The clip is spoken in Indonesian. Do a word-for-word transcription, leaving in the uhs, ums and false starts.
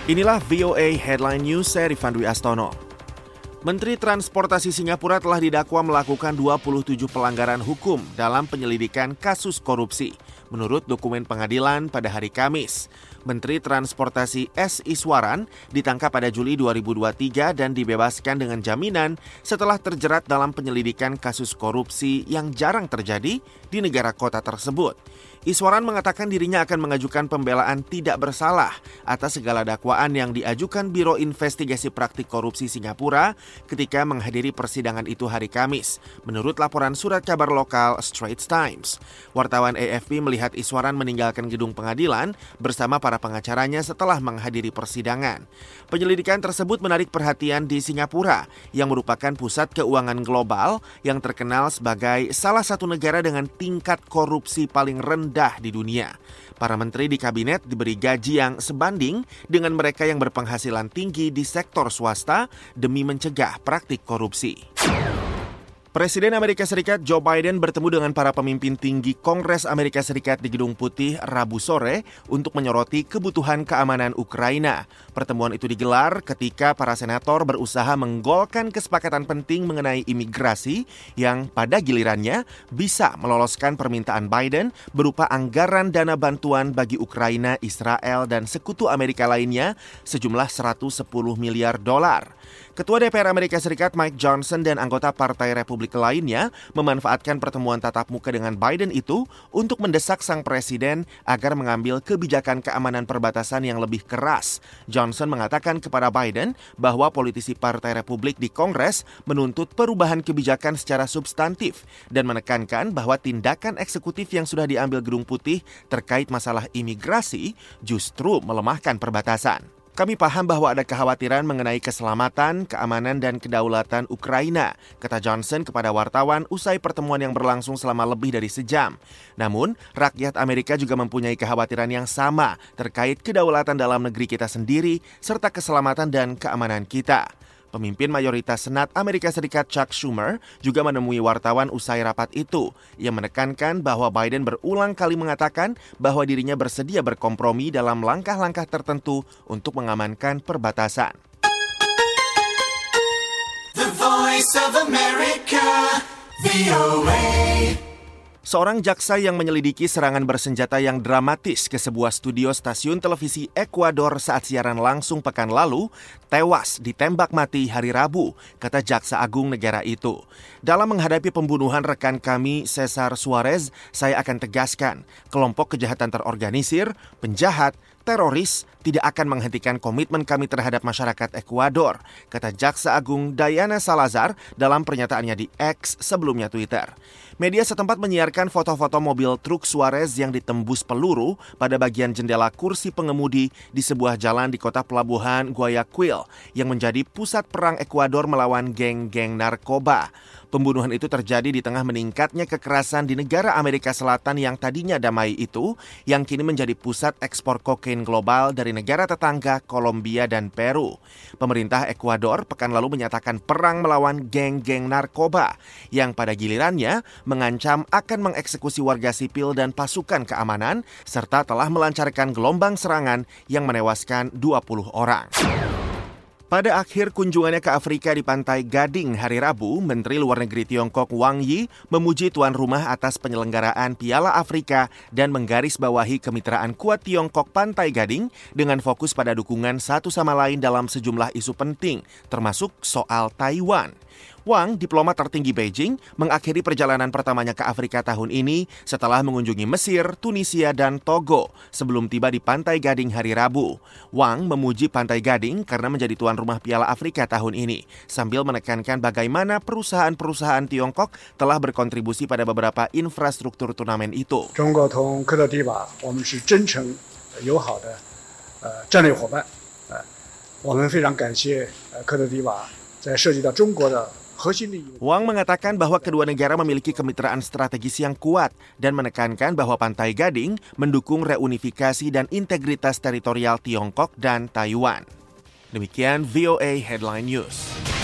Inilah V O A Headline News, saya Rifan Dwi Astono. Menteri Transportasi Singapura telah didakwa melakukan dua puluh tujuh pelanggaran hukum dalam penyelidikan kasus korupsi, menurut dokumen pengadilan pada hari Kamis. Menteri Transportasi S. Iswaran ditangkap pada Juli dua ribu dua puluh tiga dan dibebaskan dengan jaminan setelah terjerat dalam penyelidikan kasus korupsi yang jarang terjadi di negara kota tersebut. Iswaran mengatakan dirinya akan mengajukan pembelaan tidak bersalah atas segala dakwaan yang diajukan Biro Investigasi Praktik Korupsi Singapura ketika menghadiri persidangan itu hari Kamis, menurut laporan surat kabar lokal Straits Times. Wartawan A F P melihat Iswaran meninggalkan gedung pengadilan bersama para pengacaranya setelah menghadiri persidangan. Penyelidikan tersebut menarik perhatian di Singapura, yang merupakan pusat keuangan global yang terkenal sebagai salah satu negara dengan tingkat korupsi paling rendah di dunia. Para menteri di kabinet diberi gaji yang sebanding dengan mereka yang berpenghasilan tinggi di sektor swasta demi mencegah praktik korupsi. Presiden Amerika Serikat Joe Biden bertemu dengan para pemimpin tinggi Kongres Amerika Serikat di Gedung Putih Rabu sore untuk menyoroti kebutuhan keamanan Ukraina. Pertemuan itu digelar ketika para senator berusaha menggolkan kesepakatan penting mengenai imigrasi yang pada gilirannya bisa meloloskan permintaan Biden berupa anggaran dana bantuan bagi Ukraina, Israel, dan sekutu Amerika lainnya sejumlah seratus sepuluh miliar dolar. Ketua D P R Amerika Serikat Mike Johnson dan anggota Partai Republik lainnya memanfaatkan pertemuan tatap muka dengan Biden itu untuk mendesak sang presiden agar mengambil kebijakan keamanan perbatasan yang lebih keras. Johnson mengatakan kepada Biden bahwa politisi Partai Republik di Kongres menuntut perubahan kebijakan secara substantif dan menekankan bahwa tindakan eksekutif yang sudah diambil Gedung Putih terkait masalah imigrasi justru melemahkan perbatasan. Kami paham bahwa ada kekhawatiran mengenai keselamatan, keamanan, dan kedaulatan Ukraina, kata Johnson kepada wartawan usai pertemuan yang berlangsung selama lebih dari sejam. Namun, rakyat Amerika juga mempunyai kekhawatiran yang sama terkait kedaulatan dalam negeri kita sendiri, serta keselamatan dan keamanan kita. Pemimpin mayoritas Senat Amerika Serikat Chuck Schumer juga menemui wartawan usai rapat itu. Ia menekankan bahwa Biden berulang kali mengatakan bahwa dirinya bersedia berkompromi dalam langkah-langkah tertentu untuk mengamankan perbatasan. The Voice of America, V O A. Seorang jaksa yang menyelidiki serangan bersenjata yang dramatis ke sebuah studio stasiun televisi Ekuador saat siaran langsung pekan lalu, tewas ditembak mati hari Rabu, kata Jaksa Agung negara itu. Dalam menghadapi pembunuhan rekan kami, Cesar Suarez, saya akan tegaskan, kelompok kejahatan terorganisir, penjahat, teroris tidak akan menghentikan komitmen kami terhadap masyarakat Ekuador, kata Jaksa Agung Diana Salazar dalam pernyataannya di X sebelumnya Twitter. Media setempat menyiarkan foto-foto mobil truk Suarez yang ditembus peluru pada bagian jendela kursi pengemudi di sebuah jalan di kota pelabuhan Guayaquil yang menjadi pusat perang Ekuador melawan geng-geng narkoba. Pembunuhan itu terjadi di tengah meningkatnya kekerasan di negara Amerika Selatan yang tadinya damai itu, yang kini menjadi pusat ekspor kokain global dari negara tetangga Kolombia dan Peru. Pemerintah Ekuador pekan lalu menyatakan perang melawan geng-geng narkoba yang pada gilirannya mengancam akan mengeksekusi warga sipil dan pasukan keamanan, serta telah melancarkan gelombang serangan yang menewaskan dua puluh orang. Pada akhir kunjungannya ke Afrika di Pantai Gading hari Rabu, Menteri Luar Negeri Tiongkok Wang Yi memuji tuan rumah atas penyelenggaraan Piala Afrika dan menggarisbawahi kemitraan kuat Tiongkok Pantai Gading dengan fokus pada dukungan satu sama lain dalam sejumlah isu penting, termasuk soal Taiwan. Wang, diplomat tertinggi Beijing, mengakhiri perjalanan pertamanya ke Afrika tahun ini setelah mengunjungi Mesir, Tunisia, dan Togo sebelum tiba di Pantai Gading hari Rabu. Wang memuji Pantai Gading karena menjadi tuan rumah Piala Afrika tahun ini, sambil menekankan bagaimana perusahaan-perusahaan Tiongkok telah berkontribusi pada beberapa infrastruktur turnamen itu. Tiongkok dan Kedativa, kami是真诚友好的战略伙伴。我们非常感谢科特迪瓦在涉及到中国的 Wang mengatakan bahwa kedua negara memiliki kemitraan strategis yang kuat dan menekankan bahwa Pantai Gading mendukung reunifikasi dan integritas teritorial Tiongkok dan Taiwan. Demikian V O A Headline News.